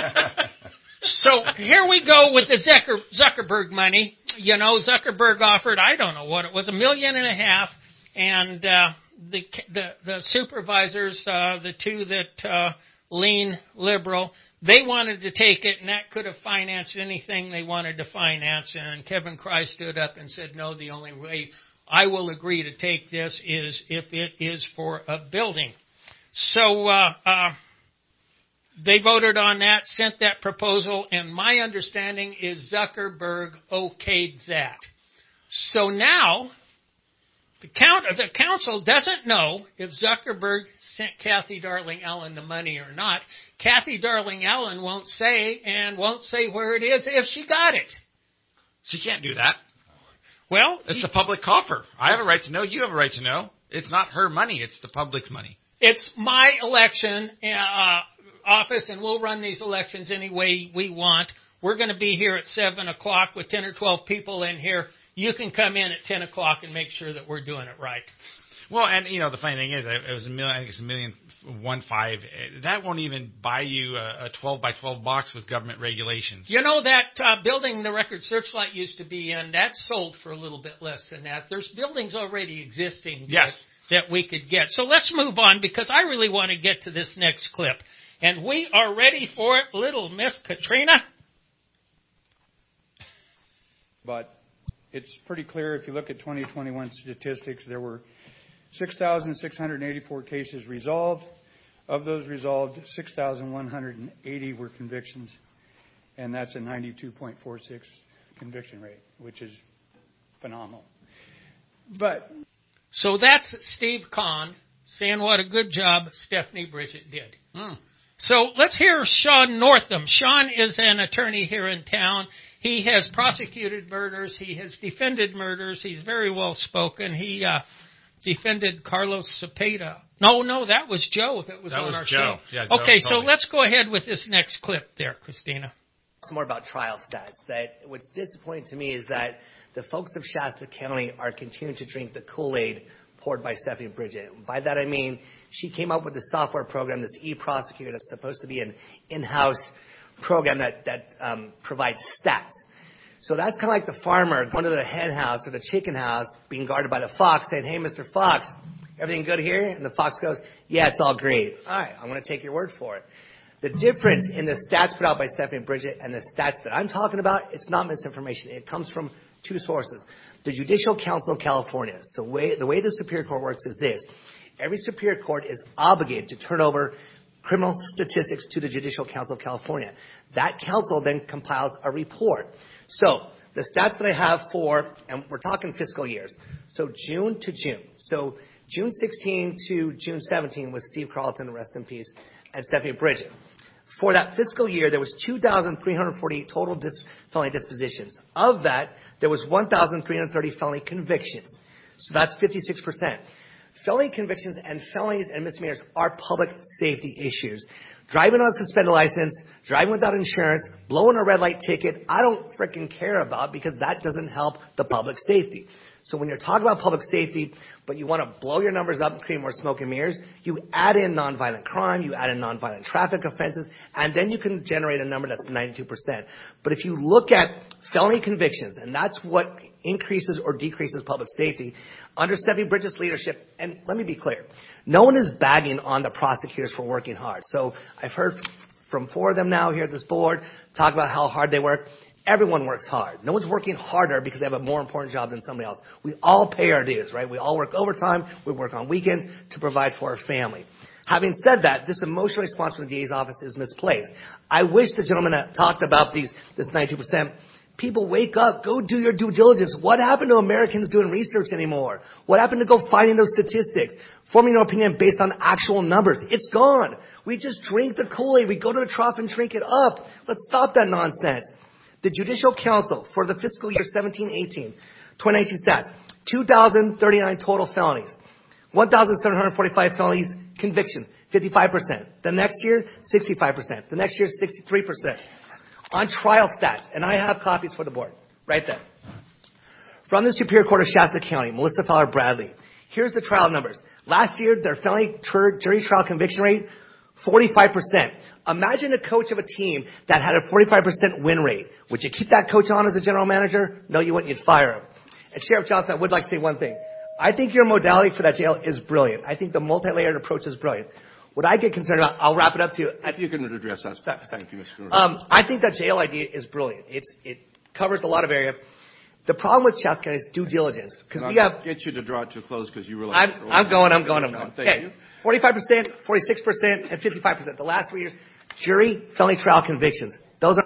So here we go with the Zucker, Zuckerberg money. You know, Zuckerberg offered, I don't know what it was, a million and a half, and uh, the, the the supervisors, uh, the two that uh, lean liberal, they wanted to take it, and that could have financed anything they wanted to finance. And Kevin Cry stood up and said, no, the only way I will agree to take this is if it is for a building. So uh, uh, they voted on that, sent that proposal, and my understanding is Zuckerberg okayed that. So now the, count, the council doesn't know if Zuckerberg sent Kathy Darling Allen the money or not. Kathy Darling Allen won't say and won't say where it is if she got it. She can't do that. Well, it's he, the public coffer. I have a right to know. You have a right to know. It's not her money. It's the public's money. It's my election uh, office, and we'll run these elections any way we want. We're going to be here at seven o'clock with ten or twelve people in here. You can come in at ten o'clock and make sure that we're doing it right. Well, and, you know, the funny thing is, it was a million, I think it's a million, one five. That won't even buy you a, a twelve by twelve box with government regulations. You know, that uh, building the Record Searchlight used to be in, that's sold for a little bit less than that. There's buildings already existing yes. that, that we could get. So let's move on because I really want to get to this next clip. And we are ready for it, little Miss Katrina. But it's pretty clear if you look at twenty twenty-one statistics, there were six thousand six hundred eighty-four cases resolved. Of those resolved, six thousand one hundred eighty were convictions, and that's a ninety-two point four six conviction rate, which is phenomenal. But so that's Steve Kahn saying what a good job Stephanie Bridget did. Mm. So let's hear Sean Northam. Sean is an attorney here in town. He has prosecuted murders. He has defended murders. He's very well spoken. He uh, defended Carlos Cepeda. No, no, that was Joe that was that on was our Joe. show. Yeah, Joe okay, so me. let's go ahead with this next clip there, Christina. It's more about trial stats. That what's disappointing to me is that the folks of Shasta County are continuing to drink the Kool-Aid poured by Stephanie Bridget. By that I mean she came up with a software program, this e-prosecutor, that's supposed to be an in-house program that, that um, provides stats. So that's kind of like the farmer going to the hen house or the chicken house being guarded by the fox saying, hey, Mister Fox, everything good here? And the fox goes, yeah, it's all great. All right, I'm going to take your word for it. The difference in the stats put out by Stephanie Bridget and the stats that I'm talking about, it's not misinformation. It comes from two sources. The Judicial Council of California. So way, the way the Superior Court works is this. Every Superior Court is obligated to turn over criminal statistics to the Judicial Council of California. That council then compiles a report. So the stats that I have for, and we're talking fiscal years, so June to June. So June sixteenth to June seventeenth was Steve Carlton, rest in peace, and Stephanie Bridget. For that fiscal year, there was two thousand three hundred forty-eight total dis- felony dispositions. Of that, there was one thousand three hundred thirty felony convictions. So that's fifty-six percent. Felony convictions and felonies and misdemeanors are public safety issues. Driving on a suspended license, driving without insurance, blowing a red light ticket, I don't freaking care about because that doesn't help the public safety. So when you're talking about public safety, but you want to blow your numbers up and create more smoke and mirrors, you add in nonviolent crime, you add in nonviolent traffic offenses, and then you can generate a number that's ninety-two percent. But if you look at felony convictions, and that's what increases or decreases public safety, under Stephanie Bridget's leadership, and let me be clear, no one is bagging on the prosecutors for working hard. So I've heard from four of them now here at this board talk about how hard they work. Everyone works hard. No one's working harder because they have a more important job than somebody else. We all pay our dues, right? We all work overtime. We work on weekends to provide for our family. Having said that, this emotional response from the D A's office is misplaced. I wish the gentleman that talked about these, this ninety-two percent, people wake up, go do your due diligence. What happened to Americans doing research anymore? What happened to go finding those statistics? Forming an opinion based on actual numbers. It's gone. We just drink the Kool-Aid. We go to the trough and drink it up. Let's stop that nonsense. The Judicial Council for the fiscal year seventeen eighteen, twenty nineteen stats, two thousand thirty-nine total felonies, one thousand seven hundred forty-five felonies convictions, fifty-five percent. The next year, sixty-five percent. The next year, sixty-three percent. On trial stats, and I have copies for the board, right there. From the Superior Court of Shasta County, Melissa Fowler Bradley. Here's the trial numbers. Last year, their felony jury trial conviction rate, forty-five percent. Imagine a coach of a team that had a forty-five percent win rate. Would you keep that coach on as a general manager? No, you wouldn't. You'd fire him. And Sheriff Johnson, I would like to say one thing. I think your modality for that jail is brilliant. I think the multi-layered approach is brilliant. What I get concerned about, I'll wrap it up to you. If you can address that. Thank you, Mister Um, I think that jail idea is brilliant. It's, it covers a lot of area. The problem with Shasta County is due diligence. Because we have. Get you to draw it to a close because you realize. I'm, I'm going, I'm going, I'm going. Thank okay. you. forty-five percent, forty-six percent, and fifty-five percent. The last three years, jury, felony trial convictions. Those are.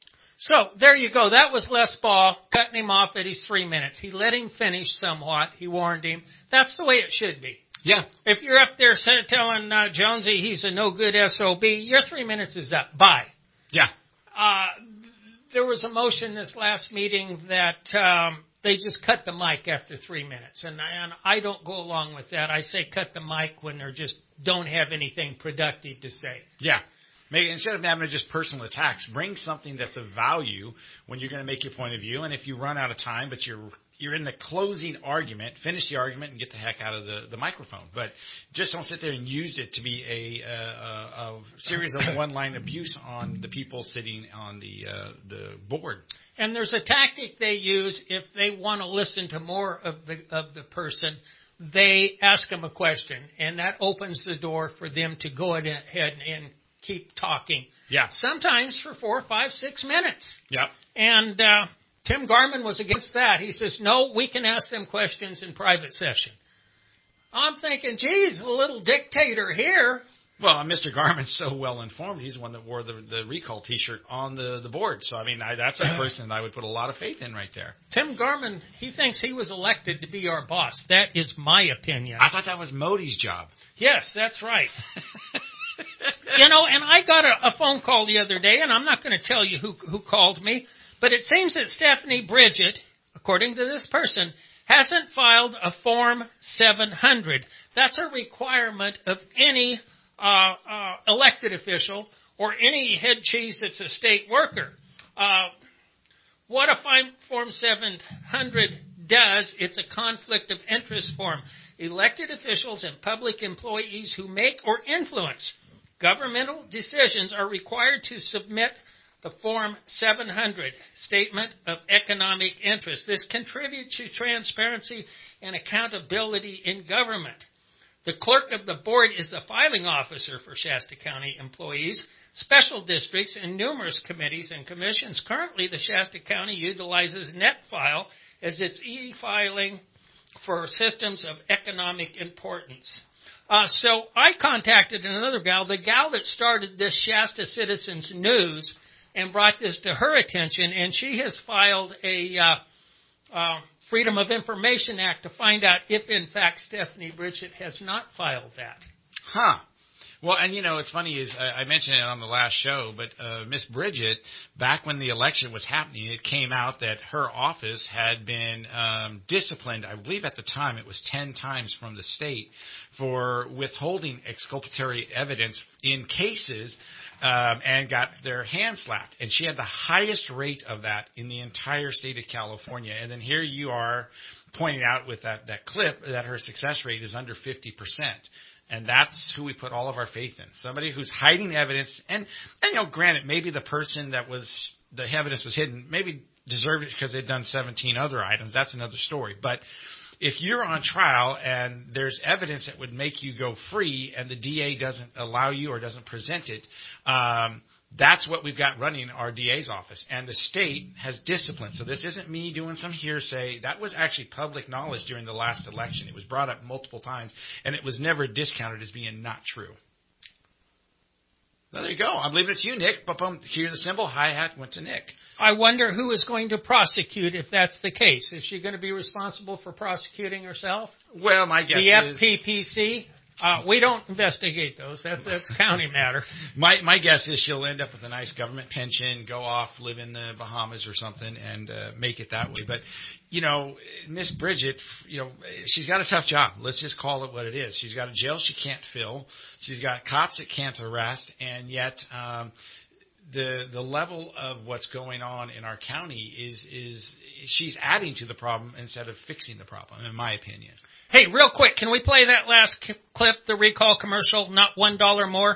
So there you go. That was Les Ball cutting him off at his three minutes. He let him finish somewhat. He warned him. That's the way it should be. Yeah. If you're up there telling uh, Jonesy he's a no good S O B, your three minutes is up. Bye. Yeah. Uh, there was a motion this last meeting that um, they just cut the mic after three minutes, and I, and I don't go along with that. I say cut the mic when they just don't have anything productive to say. Yeah. Make, instead of having just personal attacks, bring something that's of value when you're going to make your point of view. And if you run out of time, but you're you're in the closing argument, finish the argument and get the heck out of the, the microphone. But just don't sit there and use it to be a, a, a, a series of one-line abuse on the people sitting on the uh, the board. And there's a tactic they use if they want to listen to more of the of the person. They ask them a question, and that opens the door for them to go ahead and keep talking. Yeah. Sometimes for four, five, six minutes. Yeah. And uh, Tim Garman was against that. He says, no, we can ask them questions in private session. I'm thinking, geez, a little dictator here. Well, Mister Garman's so well informed. He's the one that wore the, the recall T-shirt on the, the board. So, I mean, I, that's a person that I would put a lot of faith in right there. Tim Garman, he thinks he was elected to be our boss. That is my opinion. I thought that was Modi's job. Yes, that's right. You know, and I got a, a phone call the other day, and I'm not going to tell you who who called me, but it seems that Stephanie Bridget, according to this person, hasn't filed a Form seven hundred. That's a requirement of any uh, uh, elected official or any head cheese that's a state worker. Uh, what a Form seven hundred does, it's a conflict of interest form. Elected officials and public employees who make or influence governmental decisions are required to submit the Form seven hundred, Statement of Economic Interest. This contributes to transparency and accountability in government. The clerk of the board is the filing officer for Shasta County employees, special districts, and numerous committees and commissions. Currently, the Shasta County utilizes NetFile as its e-filing for systems of economic importance. Uh, so I contacted another gal, the gal that started this Shasta Citizens News and brought this to her attention, and she has filed a uh, uh, Freedom of Information Act to find out if, in fact, Stephanie Bridget has not filed that. Huh. Well, and, you know, it's funny is I mentioned it on the last show, but uh, Miss Bridget, back when the election was happening, it came out that her office had been um, disciplined, I believe at the time it was ten times from the state, for withholding exculpatory evidence in cases um, and got their hands slapped. And she had the highest rate of that in the entire state of California. And then here you are pointing out with that, that clip that her success rate is under fifty percent. And that's who we put all of our faith in. Somebody who's hiding evidence. And, and, you know, granted, maybe the person that was, the evidence was hidden, maybe deserved it because they'd done seventeen other items. That's another story. But if you're on trial and there's evidence that would make you go free and the D A doesn't allow you or doesn't present it, um, that's what we've got running our D A's office. And the state has discipline. So this isn't me doing some hearsay. That was actually public knowledge during the last election. It was brought up multiple times, and it was never discounted as being not true. So there you go. I'm leaving it to you, Nick. Ba-bum, hear the symbol. Hi-hat went to Nick. I wonder who is going to prosecute if that's the case. Is she going to be responsible for prosecuting herself? Well, my guess the is... The F P P C? Uh, we don't investigate those. That's that's county matter. My my guess is she'll end up with a nice government pension, go off, live in the Bahamas or something, and uh, make it that way. But, you know, Miss Bridget, you know, she's got a tough job. Let's just call it what it is. She's got a jail she can't fill. She's got cops that can't arrest, and yet um, the the level of what's going on in our county is is she's adding to the problem instead of fixing the problem, in my opinion. Hey, real quick, can we play that last clip, the recall commercial, not one dollar more?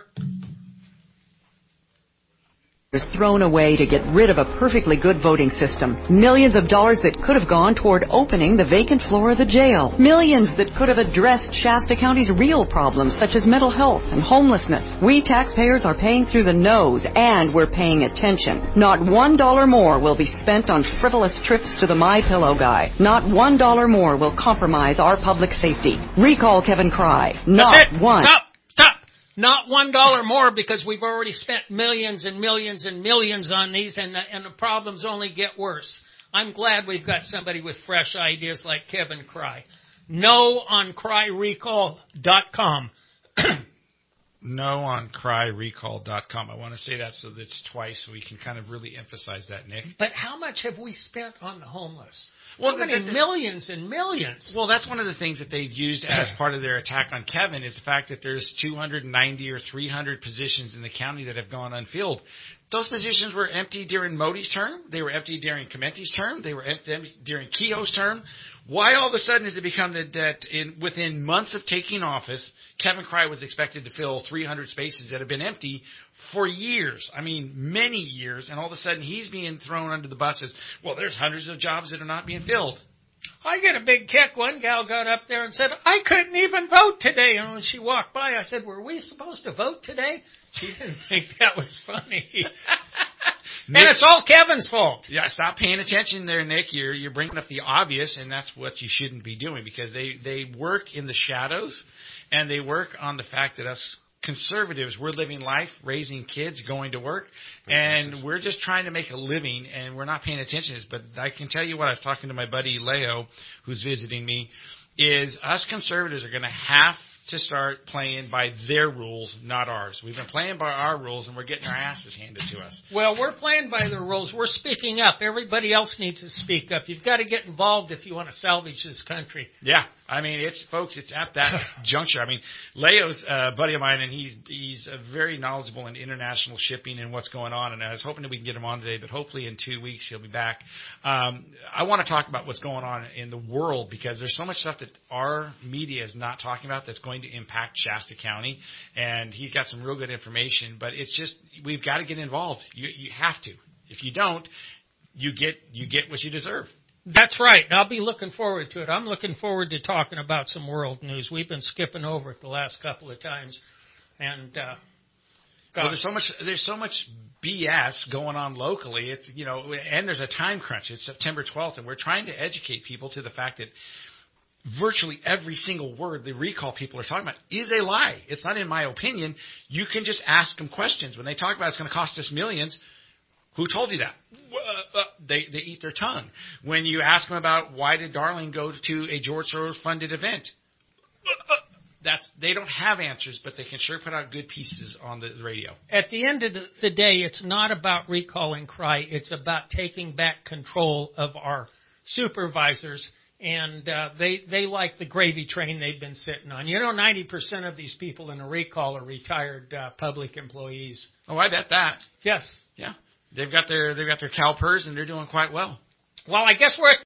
is thrown away to get rid of a perfectly good voting system. Millions of dollars that could have gone toward opening the vacant floor of the jail. Millions that could have addressed Shasta County's real problems such as mental health and homelessness. We taxpayers are paying through the nose, and we're paying attention. Not one dollar more will be spent on frivolous trips to the My Pillow guy. Not one dollar more will compromise our public safety. Recall Kevin Cry. Not That's it. one. Stop. Stop. Not one dollar more, because we've already spent millions and millions and millions on these, and the, and the problems only get worse. I'm glad we've got somebody with fresh ideas like Kevin Cry. No on cry recall dot com. No on cry recall dot com. I want to say that so that it's twice so we can kind of really emphasize that, Nick. But how much have we spent on the homeless? Well, How many the, the, millions and millions? Well, that's one of the things that they've used as part of their attack on Kevin is the fact that there's two hundred ninety or three hundred positions in the county that have gone unfilled. Those positions were empty during Modi's term. They were empty during Clemente's term. They were empty during Keogh's term. Why all of a sudden has it become that, that in, within months of taking office, Kevin Cry was expected to fill three hundred spaces that have been empty for years? I mean, many years, and all of a sudden he's being thrown under the bus as, well, there's hundreds of jobs that are not being filled. I get a big kick. One gal got up there and said, I couldn't even vote today. And when she walked by, I said, were we supposed to vote today? She didn't think that was funny. Nick, and it's all Kevin's fault. Yeah, stop paying attention there, Nick. You're you're bringing up the obvious, and that's what you shouldn't be doing, because they, they work in the shadows, and they work on the fact that us conservatives, we're living life, raising kids, going to work, and we're just trying to make a living, and we're not paying attention to this. But I can tell you what, I was talking to my buddy Leo, who's visiting me, is us conservatives are going to have to start playing by their rules, not ours. We've been playing by our rules, and we're getting our asses handed to us. Well, we're playing by the rules. We're speaking up. Everybody else needs to speak up. You've got to get involved if you want to salvage this country. Yeah. I mean, it's, folks, it's at that juncture. I mean, Leo's a buddy of mine, and he's he's a very knowledgeable in international shipping and what's going on, and I was hoping that we can get him on today, but hopefully in two weeks he'll be back. Um, I want to talk about what's going on in the world, because there's so much stuff that our media is not talking about that's going to impact Shasta County, and he's got some real good information, but it's just, we've got to get involved. You, you have to. If you don't, you get you get what you deserve. That's right. I'll be looking forward to it. I'm looking forward to talking about some world news. We've been skipping over it the last couple of times, and uh, well, there's so much there's so much B S going on locally. It's you know, and there's a time crunch. It's September twelfth, and we're trying to educate people to the fact that virtually every single word the recall people are talking about is a lie. It's not in my opinion. You can just ask them questions. When they talk about it's going to cost us millions, who told you that? Uh, uh, they, they eat their tongue. When you ask them about why did Darling go to a George Soros-funded event, uh, uh, that's, they don't have answers, but they can sure put out good pieces on the radio. At the end of the day, it's not about recalling C R I. It's about taking back control of our supervisors. And uh, they they like the gravy train they've been sitting on. You know, ninety percent of these people in a recall are retired uh, public employees. Oh, I bet that. Yes. Yeah. They've got their they've got their CalPERS and they're doing quite well. Well, I guess we're at